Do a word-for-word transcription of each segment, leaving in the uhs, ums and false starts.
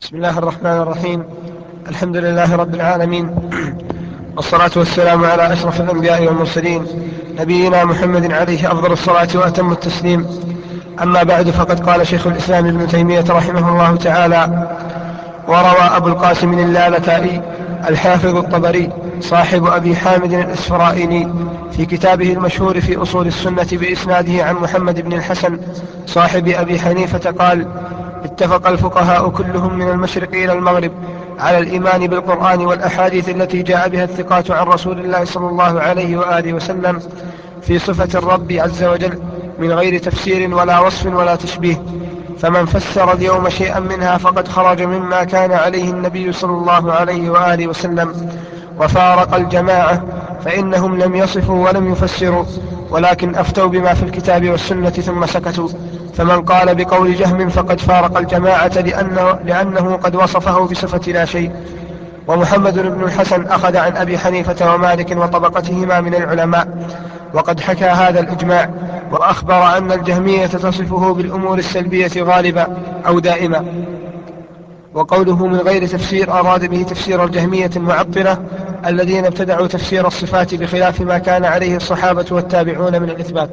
بسم الله الرحمن الرحيم. الحمد لله رب العالمين، والصلاة والسلام على أشرف الأنبياء والمرسلين، نبينا محمد عليه أفضل الصلاة وأتم التسليم. أما بعد، فقد قال شيخ الإسلام ابن تيمية رحمه الله تعالى: وروى أبو القاسم اللالكائي الحافظ الطبري صاحب أبي حامد الإسفرائيني في كتابه المشهور في أصول السنة بإسناده عن محمد بن الحسن صاحب أبي حنيفة قال: اتفق الفقهاء كلهم من المشرق إلى المغرب على الإيمان بالقرآن والأحاديث التي جاء بها الثقات عن رسول الله صلى الله عليه وآله وسلم في صفة الرب عز وجل من غير تفسير ولا وصف ولا تشبيه. فمن فسر اليوم شيئا منها فقد خرج مما كان عليه النبي صلى الله عليه وآله وسلم وفارق الجماعة، فإنهم لم يصفوا ولم يفسروا، ولكن أفتوا بما في الكتاب والسنة ثم سكتوا. فمن قال بقول جهم فقد فارق الجماعة لأنه, لأنه قد وصفه بصفة لا شيء. ومحمد بن الحسن أخذ عن أبي حنيفة ومالك وطبقتهما من العلماء، وقد حكى هذا الإجماع، وأخبر أن الجهمية تصفه بالأمور السلبية غالبا أو دائما. وقوله من غير تفسير أراد به تفسير الجهمية المعطلة الذين ابتدعوا تفسير الصفات بخلاف ما كان عليه الصحابة والتابعون من الإثبات.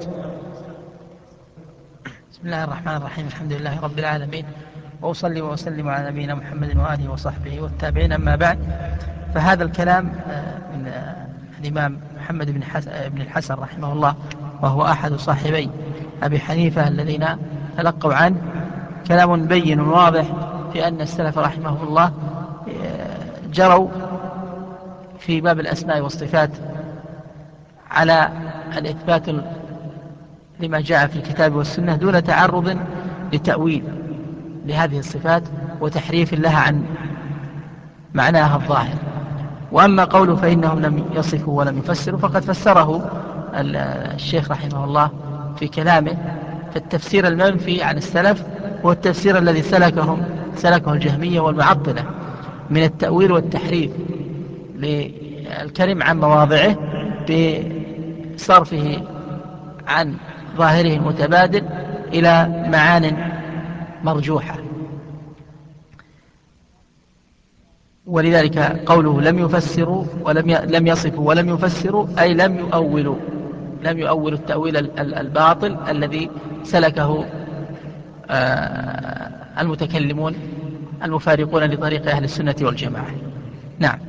بسم الله الرحمن الرحيم. الحمد لله رب العالمين، وأصلي وأسلم على نبينا محمد وآله وصحبه والتابعين. أما بعد، فهذا الكلام من الإمام محمد بن الحسن رحمه الله، وهو أحد صاحبي أبي حنيفة الذين تلقوا عنه، كلام بين واضح في أن السلف رحمه الله جروا في باب الأسماء والصفات على الإثبات لما جاء في الكتاب والسنة دون تعرض لتأويل لهذه الصفات وتحريف لها عن معناها الظاهر. وأما قوله فإنهم لم يصفوا ولم يفسروا، فقد فسره الشيخ رحمه الله في كلامه. فالتفسير المنفي عن السلف هو التفسير الذي سلكهم سلكه الجهمية والمعطلة من التأويل والتحريف للكلم عن مواضعه بصرفه عن ظاهره المتبادل إلى معان مرجوحة. ولذلك قوله لم يفسروا ولم لم يصفوا ولم يفسروا أي لم يؤولوا لم يؤولوا التأويل الباطل الذي سلكه المتكلمون المفارقون لطريق أهل السنة والجماعة. نعم.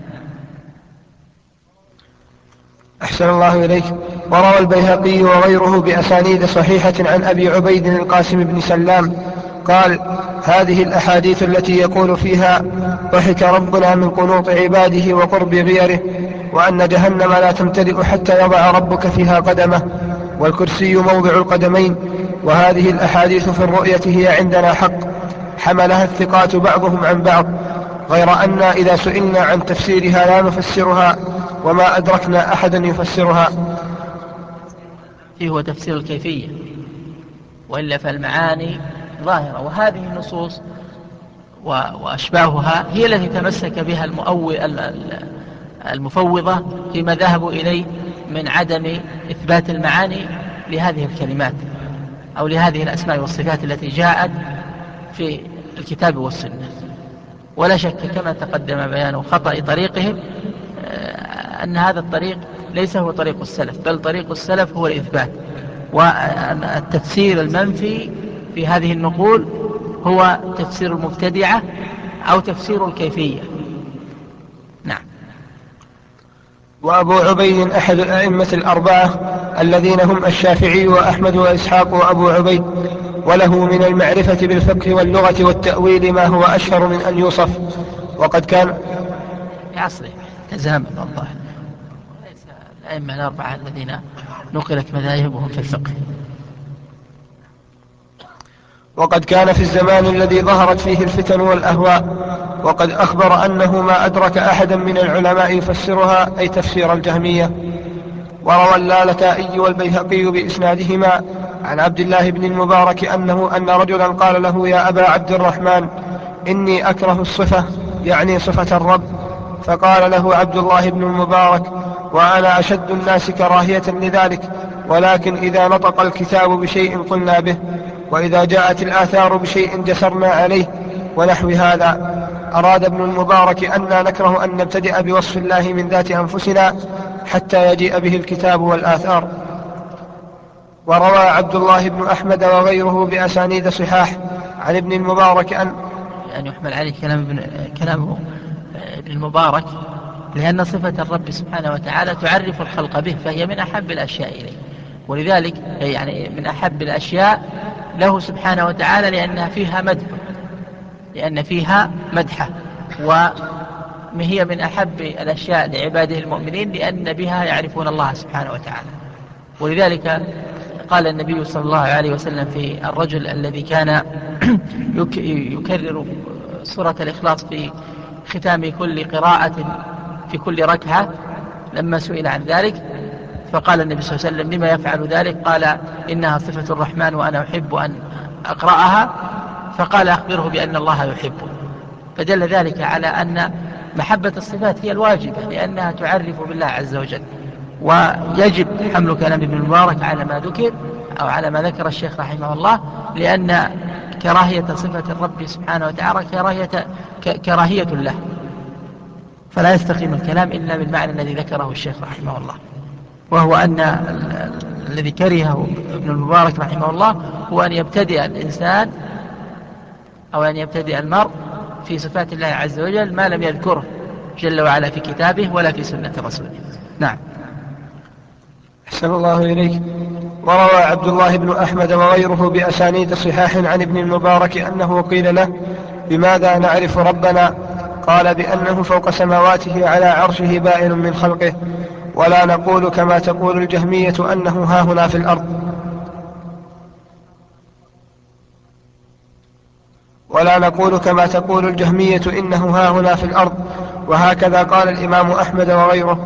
أحسن الله إليك. وروى البيهقي وغيره بأسانيد صحيحة عن أبي عبيد القاسم بن سلام قال: هذه الأحاديث التي يقول فيها ضحك ربنا من قنوط عباده وقرب غيره، وأن جهنم لا تمتلئ حتى يضع ربك فيها قدمه، والكرسي موضع القدمين، وهذه الأحاديث في الرؤية هي عندنا حق، حملها الثقات بعضهم عن بعض، غير أن إذا سئلنا عن تفسيرها لا نفسرها، وما أدركنا أحدا يفسرها. فيه هو تفسير الكيفية، وإلا فالمعاني ظاهرة. وهذه النصوص وأشباهها هي التي تمسك بها المفوضة فيما ذهبوا إليه من عدم إثبات المعاني لهذه الكلمات أو لهذه الأسماء والصفات التي جاءت في الكتاب والسنة. ولا شك كما تقدم بيان خطأ طريقهم أن هذا الطريق ليس هو طريق السلف، بل طريق السلف هو الإثبات. والتفسير المنفي في هذه النقول هو تفسير المبتدعة أو تفسير الكيفية. نعم. وأبو عبيد أحد الأئمة الأربعة الذين هم الشافعي وأحمد وإسحاق وأبو عبيد، وله من المعرفة بالفقه واللغة والتأويل ما هو أشهر من أن يوصف. وقد كان في عصره تزامن والله ليس الأئمة الأربعة الذين نقلت مذاهبهم في الفقه. وقد كان في الزمان الذي ظهرت فيه الفتن والأهواء، وقد أخبر أنه ما أدرك أحدا من العلماء يفسرها، أي تفسير الجهمية. وروى اللالكائي والبيهقي بإسنادهما عن عبد الله بن المبارك أنه أن رجلا قال له: يا أبا عبد الرحمن، إني أكره الصفة، يعني صفة الرب. فقال له عبد الله بن المبارك: وأنا أشد الناس كراهية لذلك، ولكن إذا نطق الكتاب بشيء قلنا به، وإذا جاءت الآثار بشيء جسرنا عليه، ونحو هذا. أراد ابن المبارك أننا نكره أن نبتدئ بوصف الله من ذات أنفسنا حتى يجيء به الكتاب والآثار. وروى عبد الله بن أحمد وغيره بأسانيد صحاح عن ابن المبارك أن يعني يحمل عليه كلام ابن كلام ابن المبارك، لأن صفة الرب سبحانه وتعالى تعرف الخلق به، فهي من أحب الأشياء إليه، ولذلك يعني من أحب الأشياء له سبحانه وتعالى لأنها فيها مدح، لأن فيها مدحة، وهي من أحب الأشياء لعباده المؤمنين لأن بها يعرفون الله سبحانه وتعالى. ولذلك قال النبي صلى الله عليه وسلم في الرجل الذي كان يكرر سورة الإخلاص في ختام كل قراءة في كل ركعة، لما سئل عن ذلك فقال النبي صلى الله عليه وسلم: لما يفعل ذلك؟ قال: إنها صفة الرحمن وأنا أحب أن أقرأها. فقال: أخبره بأن الله يحبه. فدل ذلك على أن محبة الصفات هي الواجبة، لأنها تعرف بالله عز وجل. ويجب حمل كلام ابن المبارك على ما ذكر أو على ما ذكر الشيخ رحمه الله، لأن كراهية صفة الرب سبحانه وتعالى كراهية, كراهية له، فلا يستقيم الكلام إلا بالمعنى الذي ذكره الشيخ رحمه الله، وهو أن الذي كرهه ابن المبارك رحمه الله هو أن يبتدئ الإنسان أو أن يبتدئ المرء في صفات الله عز وجل ما لم يذكره جل وعلا في كتابه ولا في سنة رسوله. نعم. أحسن الله إليك. وروى عبد الله بن أحمد وغيره بأسانيد صحاح عن ابن المبارك أنه قيل له: بماذا نعرف ربنا؟ قال: بأنه فوق سماواته على عرشه بائن من خلقه، ولا نقول كما تقول الجهمية أنه هاهنا في الأرض ولا نقول كما تقول الجهمية إنه هاهنا في الأرض. وهكذا قال الإمام أحمد وغيره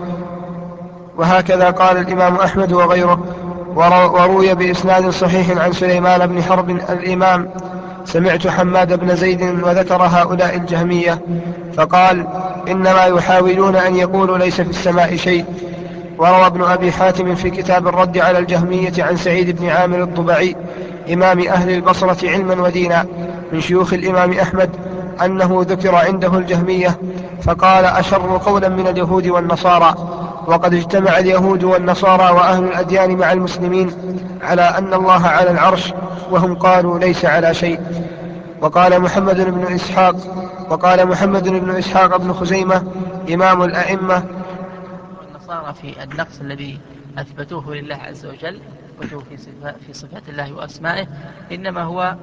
وهكذا قال الإمام أحمد وغيره. وروي بإسناد صحيح عن سليمان بن حرب الإمام: سمعت حماد بن زيد وذكر هؤلاء الجهمية فقال: إنما يحاولون أن يقولوا ليس في السماء شيء. وروى ابن أبي حاتم في كتاب الرد على الجهمية عن سعيد بن عامر الضبعي إمام أهل البصرة علما ودينا من شيوخ الإمام أحمد أنه ذكر عنده الجهمية فقال: أشر قولا من اليهود والنصارى. وقد اجتمع اليهود والنصارى وأهل الأديان مع المسلمين على أن الله على العرش، وهم قالوا ليس على شيء. وقال محمد بن إسحاق وقال محمد بن إسحاق بن خزيمة إمام الأئمة: والنصارى في النقص الذي أثبتوه لله عز وجل، أثبتوه في صفات, في صفات الله وأسمائه، إنما هو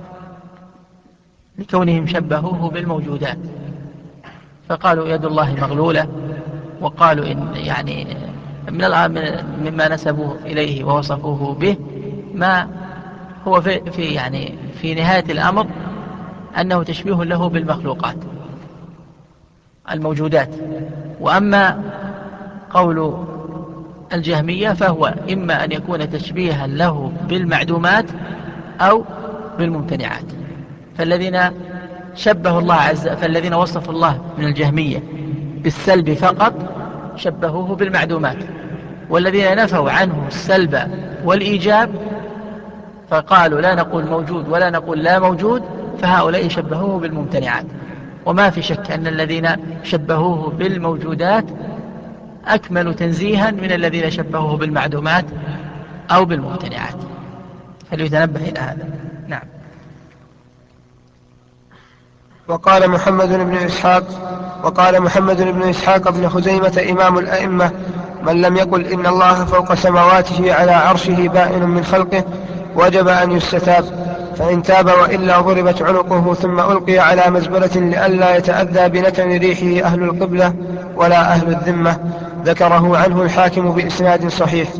لكونهم شبهوه بالموجودات، فقالوا يد الله مغلولة، وقالوا إن يعني من مما نسبوه إليه ووصفوه به ما هو في, في يعني في نهاية الأمر أنه تشبيه له بالمخلوقات الموجودات. وأما قول الجهمية فهو إما أن يكون تشبيها له بالمعدومات أو بالممتنعات. فالذين شبهوا الله عز فالذين وصفوا الله من الجهمية بالسلب فقط شبهوه بالمعدومات، والذين نفوا عنه السلب والإيجاب فقالوا لا نقول موجود ولا نقول لا موجود، فهؤلاء شبهوه بالممتنعات. وما في شك أن الذين شبهوه بالموجودات أكمل تنزيها من الذين شبهوه بالمعدومات أو بالممتنعات، فليتنبه إلى هذا. نعم. وقال محمد بن إسحاق وقال محمد بن إسحاق بن خزيمة إمام الأئمة: من لم يقل إن الله فوق سماواته على عرشه بائن من خلقه وجب أن يستتاب، فإن تاب وإلا ضربت عنقه ثم ألقي على مزبلة لئلا يتأذى بنتن ريحه أهل القبلة ولا أهل الذمة. ذكره عنه الحاكم بإسناد صحيح.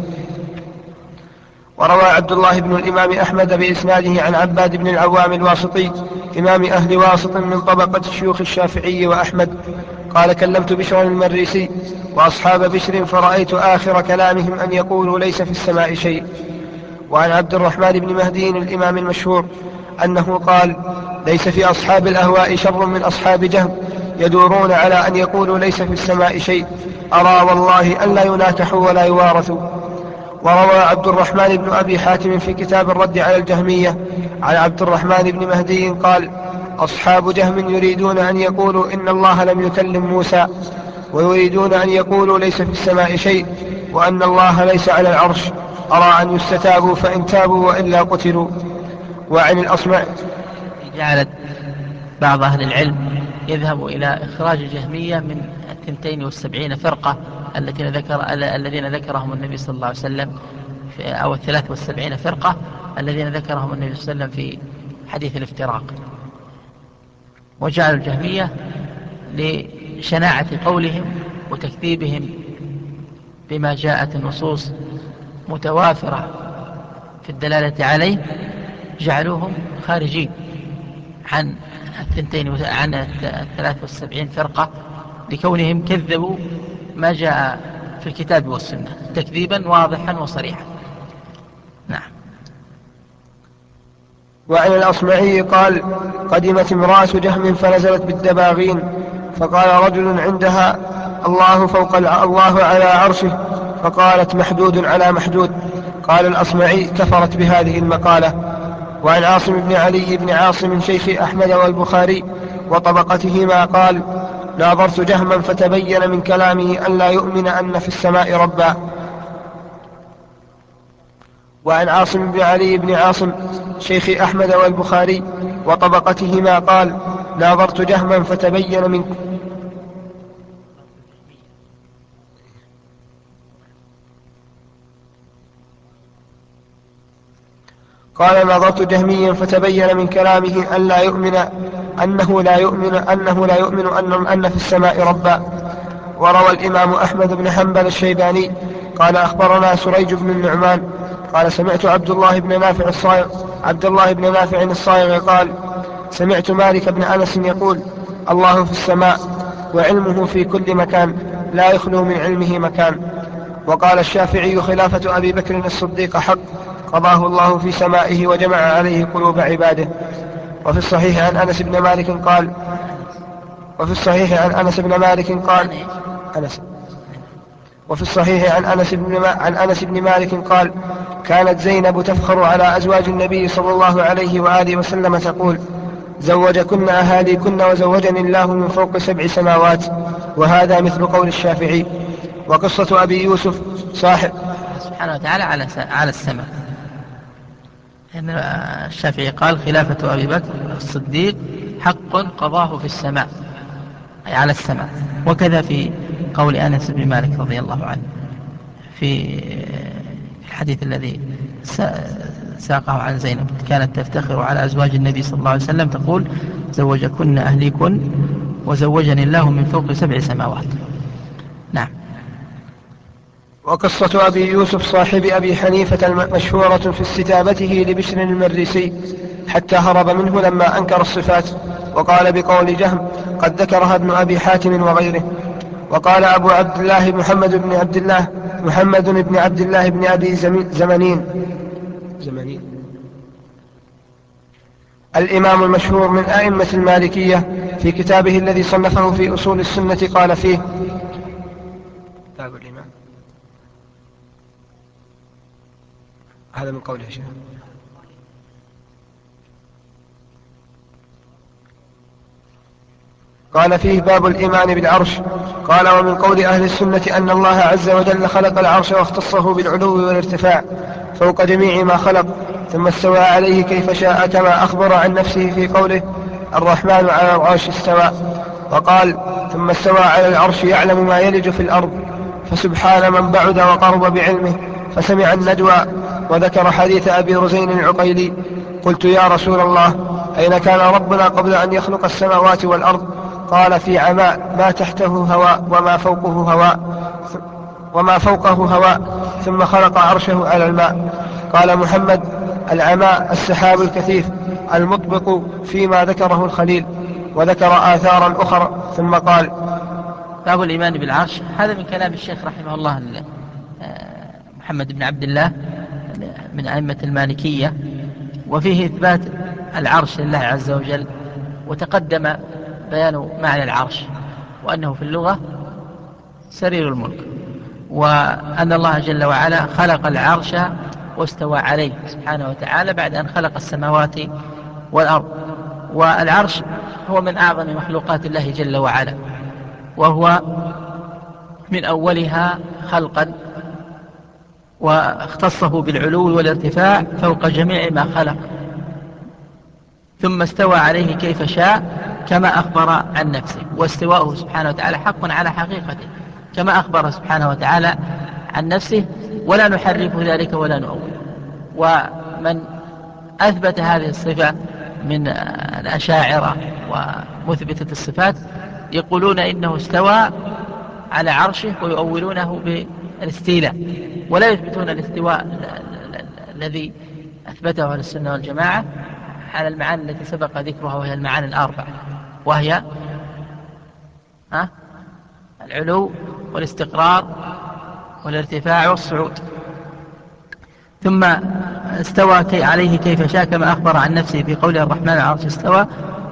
وروى عبد الله بن الإمام أحمد بإسناده عن عباد بن العوام الواسطي إمام أهل واسط من طبقة شيوخ الشافعي وأحمد قال: كلمت بشر المريسي وأصحاب بشر فرأيت آخر كلامهم أن يقولوا ليس في السماء شيء. وعن عبد الرحمن بن مهدي الإمام المشهور أنه قال: ليس في أصحاب الأهواء شر من أصحاب جهم يدورون على أن يقولوا ليس في السماء شيء، أرى والله أن لا يناكحوا ولا يوارثوا. وروى عبد الرحمن بن أبي حاتم في كتاب الرد على الجهمية عن عبد الرحمن بن مهدي قال: أصحاب جهم يريدون أن يقولوا إن الله لم يكلم موسى، ويريدون أن يقولوا ليس في السماء شيء، وأن الله ليس على العرش. أرى أن يستتابوا فإن تابوا وإلا قتلوا. وعن الأصمع جعلت بعض أهل العلم يذهب إلى إخراج الجهمية من الثنتين والسبعين فرقة التي ذكر الذين ذكرهم النبي صلى الله عليه وسلم في أو الثلاث والسبعين فرقة الذين ذكرهم النبي صلى الله عليه وسلم في حديث الافتراق، وجعل الجهمية لشناعة قولهم وتكذيبهم بما جاءت النصوص متوافرة في الدلالة عليه، جعلوهم خارجين عن الثنتين عن الثلاث والسبعين فرقة لكونهم كذبوا ما جاء في الكتاب والسنة تكذيبا واضحا وصريحا. نعم. وعن الأصمعي قال: قدمت امرأة جهم فنزلت بالدباغين، فقال رجل عندها: الله فوق الله على عرشه، فقالت: محدود على محدود. قال الأصمعي: كفرت بهذه المقالة. وعن عاصم بن علي بن عاصم شيخ أحمد والبخاري وطبقتهما قال: ناظرت جهما فتبين من كلامه أن لا يؤمن أن في السماء ربا. وعن عاصم بن علي بن عاصم شيخ أحمد والبخاري وطبقتهما قال: ناظرت جهما فتبين من قال نظرت جهميا فتبين من كلامه أن لا يؤمن أنه لا يؤمن أنه لا يؤمن أن, أن في السماء ربا. وروى الإمام أحمد بن حنبل الشيباني قال: أخبرنا سريج بن النعمان قال: سمعت عبد الله بن نافع الصائغ عبد الله بن نافع الصائغ قال: سمعت مالك بن أنس يقول: الله في السماء وعلمه في كل مكان، لا يخلو من علمه مكان. وقال الشافعي: خلافة أبي بكر الصديق حق، قضاه الله في سمائه وجمع عليه قلوب عباده. وفي الصحيح عن أنس بن مالك قال وفي الصحيح عن أنس بن مالك قال أنس وفي الصحيح عن أنس بن عن أنس بن مالك قال: كانت زينب تفخر على أزواج النبي صلى الله عليه وآله وسلم تقول: زوجكن أهاليكن وزوجني الله من فوق سبع سماوات. وهذا مثل قول الشافعي. وقصة أبي يوسف صاحب سبحانه وتعالى على على السماء، لأن الشافعي قال: خلافة أبي بكر الصديق حق قضاه في السماء، أي على السماء. وكذا في قول أنس بن مالك رضي الله عنه في الحديث الذي ساقه عن زينب: كانت تفتخر على أزواج النبي صلى الله عليه وسلم تقول: زوجكن أهليكن وزوجني الله من فوق سبع سماوات. نعم. وقصة أبي يوسف صاحب أبي حنيفة مشهورة في استتابته لبشر المريسي حتى هرب منه لما أنكر الصفات، وقال بقول جهم: قد ذكرها ابن أبي حاتم وغيره. وقال أبو عبد الله محمد بن عبد الله محمد بن عبد الله بن أبي زمنين زمنين الإمام المشهور من أئمة المالكية في كتابه الذي صنفه في أصول السنة قال فيه: باب الإمام. هذا من قوله شيء. قال فيه: باب الإيمان بالعرش. قال: ومن قول أهل السنة أن الله عز وجل خلق العرش واختصه بالعلو والارتفاع فوق جميع ما خلق، ثم استوى عليه كيف شاء، كما أخبر عن نفسه في قوله: الرحمن على العرش استوى. وقال: ثم استوى على العرش يعلم ما يلج في الأرض. فسبحان من بعد وقرب بعلمه فسمع النجوى. وذكر حديث أبي رزين العقيلي: قلت: يا رسول الله، أين كان ربنا قبل أن يخلق السماوات والأرض؟ قال: في عماء ما تحته هواء وما فوقه هواء وما فوقه هواء ثم خلق عرشه على الماء. قال محمد: العماء السحاب الكثيف المطبق فيما ذكره الخليل. وذكر آثارا أخرى ثم قال: باب الإيمان بالعرش. هذا من كلام الشيخ رحمه الله محمد بن عبد الله من أئمة المالكية، وفيه إثبات العرش لله عز وجل. وتقدم بيان معنى العرش، وأنه في اللغة سرير الملك، وأن الله جل وعلا خلق العرش واستوى عليه سبحانه وتعالى بعد أن خلق السماوات والأرض. والعرش هو من أعظم مخلوقات الله جل وعلا، وهو من أولها خلقا، واختصه بالعلو والارتفاع فوق جميع ما خلق، ثم استوى عليه كيف شاء كما أخبر عن نفسه. واستواءه سبحانه وتعالى حق على حقيقته كما أخبر سبحانه وتعالى عن نفسه، ولا نحرف ذلك ولا نؤول. ومن أثبت هذه الصفة من الأشاعرة ومثبتة الصفات يقولون إنه استوى على عرشه ويؤولونه بالاستيلاء، ولا يثبتون الاستواء الذي أثبته أهل السنة والجماعة على المعاني التي سبق ذكرها، وهي المعاني الأربعة، وهي ها العلو والاستقرار والارتفاع والصعود. ثم استوى كي عليه كيف شاء كما أخبر عن نفسه في قوله الرحمن على العرش استوى،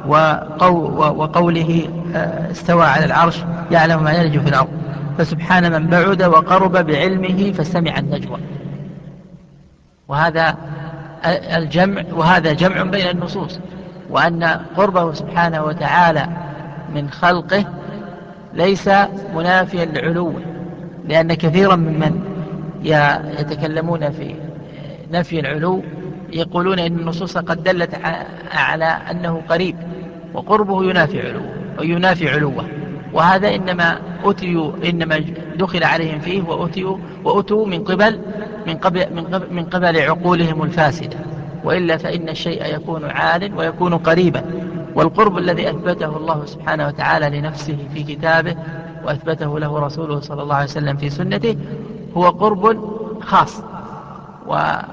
وقوله استوى على العرش يعلم ما يلج في الأرض، فسبحان من بعد وقرب بعلمه فسمع النجوى. وهذا الجمع وهذا جمع بين النصوص، وأن قربه سبحانه وتعالى من خلقه ليس منافيا لعلوه، لأن كثيرا ممن يتكلمون في نفي العلو يقولون إن النصوص قد دلت على أنه قريب، وقربه ينافي علوه وينافي علوه، وهذا إنما أتيوا إنما دخل عليهم فيه وأتيوا وأتوا من قبل من قبل من قبل, من قبل عقولهم الفاسدة، وإلا فإن الشيء يكون عال ويكون قريبا. والقرب الذي أثبته الله سبحانه وتعالى لنفسه في كتابه وأثبته له رسوله صلى الله عليه وسلم في سنته هو قرب خاص، وقد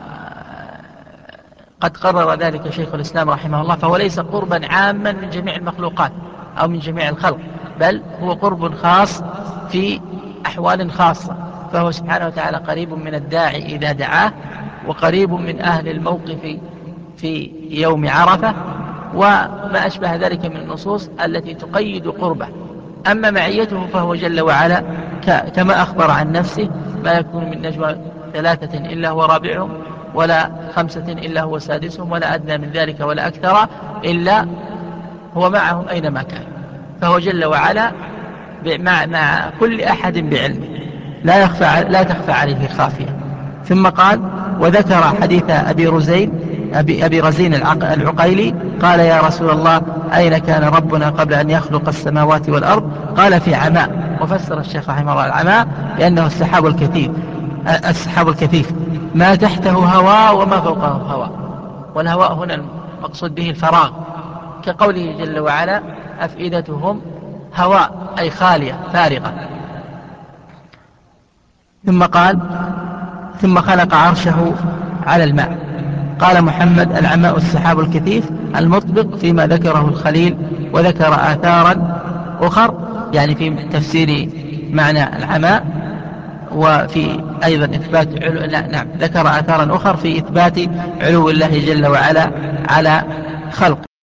قرر ذلك شيخ الإسلام رحمه الله، فهو ليس قربا عاما من جميع المخلوقات أو من جميع الخلق، بل هو قرب خاص في أحوال خاصة. فهو سبحانه وتعالى قريب من الداعي إذا دعاه، وقريب من أهل الموقف في يوم عرفة، وما أشبه ذلك من النصوص التي تقيد قربه. أما معيته فهو جل وعلا كما أخبر عن نفسه ما يكون من نجوى ثلاثة إلا هو رابعهم، ولا خمسة إلا هو سادسهم، ولا أدنى من ذلك ولا أكثر إلا هو معهم أينما كان. فهو جل وعلا مع, مع كل أحد بعلمه، لا, يخفى لا تخفى عليه خافية. ثم قال: وذكر حديث أبي رزين أبي, أبي رزين العقيلي قال: يا رسول الله، أين كان ربنا قبل أن يخلق السماوات والأرض؟ قال: في عماء. وفسر الشيخ رحمه الله العماء بأنه السحاب الكثيف السحاب الكثيف ما تحته هواء وما فوقه هواء. والهواء هنا المقصود به الفراغ، كقوله جل وعلا: أفئدتهم هواء، أي خالية فارغة. ثم قال: ثم خلق عرشه على الماء. قال محمد: العماء السحاب الكثيف المطبق فيما ذكره الخليل. وذكر آثارا أخر يعني في تفسير معنى العماء، وفي أيضا إثبات علو... لا نعم ذكر آثارا أخر في إثبات علو الله جل وعلا على خلق.